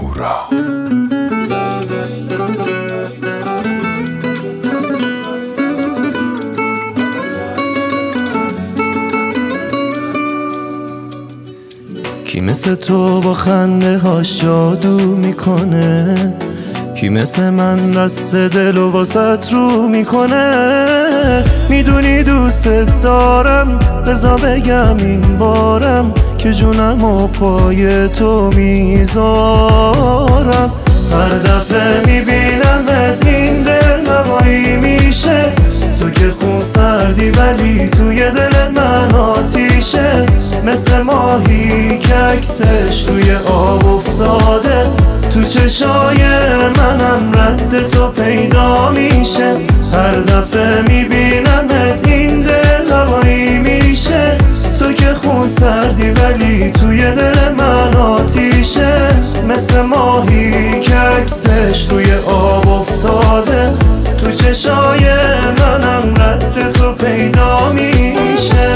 هورا. کی مثل تو با خنده هاش جادو میکنه؟ کی مثل من دست دل و واسط رو میکنه؟ میدونی دوست دارم، بذار بگم این بارم که جونم و پای تو میذارم. هر دفعه میبینمت این دل هوایی میشه، تو که خون سردی ولی توی دل من آتیشه. مثل ماهی که عکسش توی آب افتاده، تو چشای منم رد تو پیدا میشه. هر دفعه میبینمت این دل هوایی میشه، تو که خون سردی ولی توی دل من آتیشه. مثل ماهی که عکسش توی آب افتاده، تو چشای منم رد تو پیدا میشه.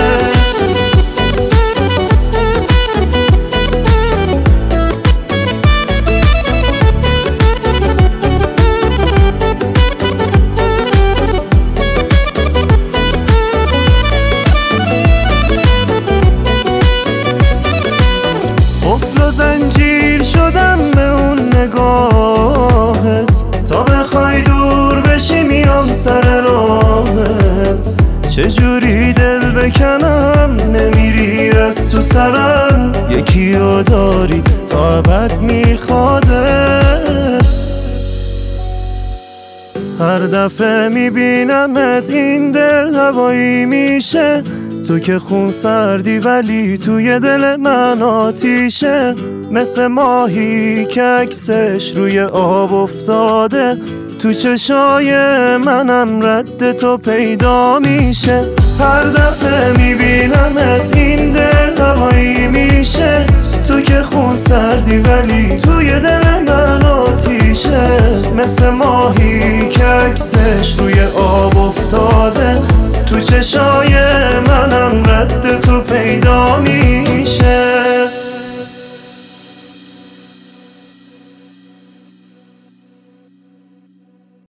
قفل و زنجیر شدم به اون نگاهت، تا بخوای دور بشی میام سر راهت. چجوری دل بکنم نمیری از تو سرم، یکی رو داری تا ابد میخوادت. هر دفعه میبینمت این دل هوایی میشه، تو که خون سردی ولی توی دل من آتیشه. مثل ماهی که عکسش روی آب افتاده، تو چشای منم رد تو پیدا میشه. هر دفعه میبینمت این دل هوایی میشه، تو که خون سردی ولی توی دل من آتیشه. مثل ماهی که عکسش روی آب افتاده، تو چشای